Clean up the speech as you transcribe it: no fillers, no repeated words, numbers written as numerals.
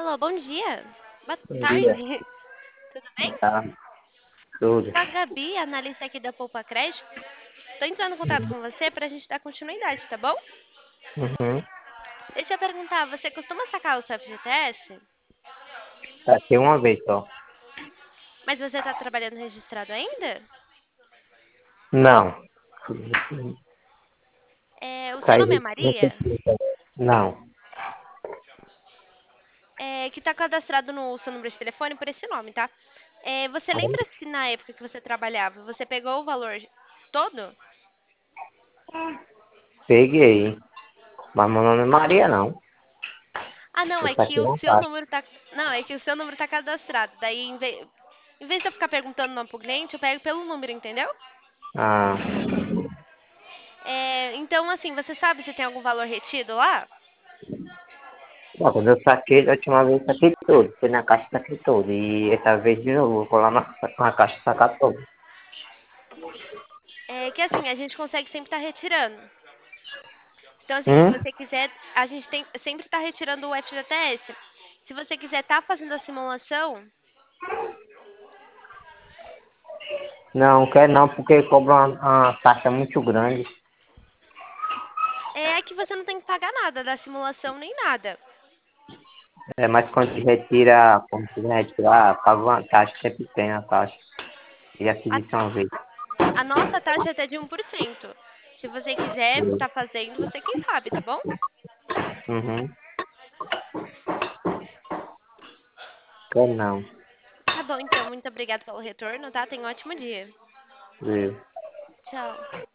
Alô, bom dia. Boa Bom dia. tarde. Tudo bem? Tá, tudo. Sou a Gabi, analista aqui da Poupa Crédito. Estou entrando em contato com você para a gente dar continuidade, tá bom? Uhum. Deixa eu perguntar, você costuma sacar o seu FGTS? Aqui uma vez só. Mas você está trabalhando registrado ainda? Não. O seu Sai nome é Maria? recentemente. Não. Que está cadastrado no seu número de telefone por esse nome, tá? Você Aí lembra se na época que você trabalhava, você pegou o valor todo? peguei. Mas meu nome é Maria, não. Ah, não, Eu é que saquei o uma seu parte. número tá. Não, é que o seu número tá cadastrado. Daí, em vez de eu ficar perguntando o nome pro cliente, eu pego pelo número, entendeu? Ah, Então, assim, você sabe se tem algum valor retido lá? bom, quando eu saquei, da última vez eu saquei tudo. Fui na caixa e saquei tudo. E essa vez de novo, vou lá na caixa e sacar tudo. Que assim, a gente consegue sempre estar retirando. Então, assim, se Hum? você quiser, a gente tem sempre tá retirando o FGTS. Se você quiser estar fazendo a simulação, Não, quero não, porque cobra uma taxa muito grande. é que você não tem que pagar nada da simulação nem nada. É, mas quando se retira, quando se retirar, paga uma taxa, sempre tem a taxa. E já fiz A, isso uma vez. a nossa taxa é até de 1%. Se você quiser estar fazendo, você quem sabe, tá bom? Uhum. Quero não. Tá bom, então. Muito obrigada pelo retorno, tá? Tenha um ótimo dia. Viu? Tchau.